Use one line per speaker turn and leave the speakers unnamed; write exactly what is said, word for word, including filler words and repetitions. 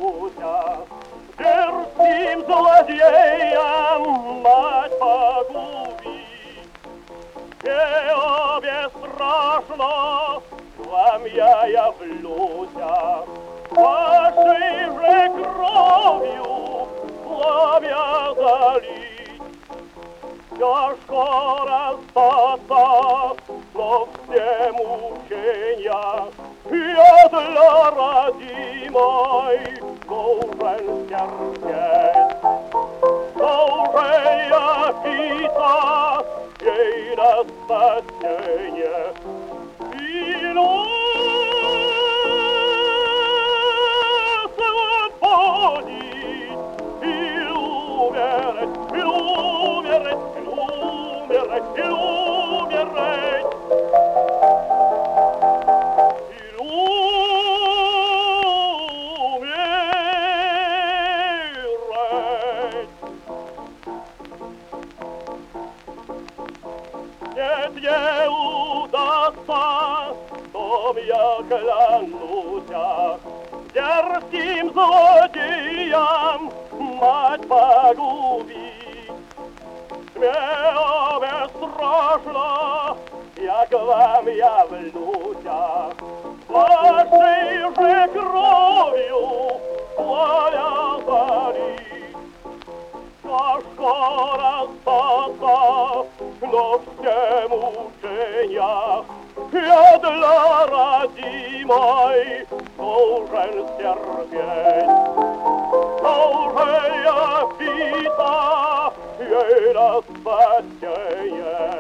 лютя, дерзким злодеям мать погубить. Тебе страшно, пламя в лютя, вашей же кровью пламя залить. Тяжко расстаться, но все мучения я для родимой должен терпеть. Должен я биться ей на спасение. И ну свободить, и умереть, и умереть, и умереть, и умереть. И умереть. Нет, не удастся, том я клянуся, дерзким злодеям мать погубить. Мне бесстрашно, як вам я влюся, вашей же кровью пламя залить. Тяжко расстаться, но все мучения я для родимой должен терпеть. Должен я биться ей на спасение.